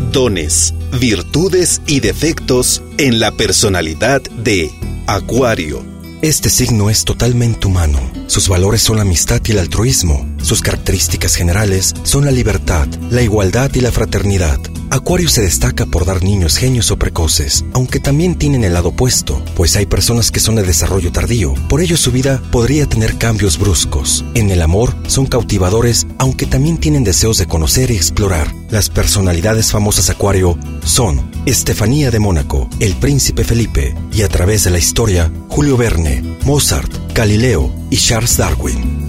dones, virtudes y defectos en la personalidad de Acuario. Este signo es totalmente humano. Sus valores son la amistad y el altruismo. Sus características generales son la libertad, la igualdad y la fraternidad. Acuario se destaca por dar niños genios o precoces, aunque también tienen el lado opuesto, pues hay personas que son de desarrollo tardío. Por ello su vida podría tener cambios bruscos. En el amor son cautivadores, aunque también tienen deseos de conocer y explorar. Las personalidades famosas Acuario son Estefanía de Mónaco, el príncipe Felipe y a través de la historia, Julio Verne, Mozart, Galileo y Charles Darwin.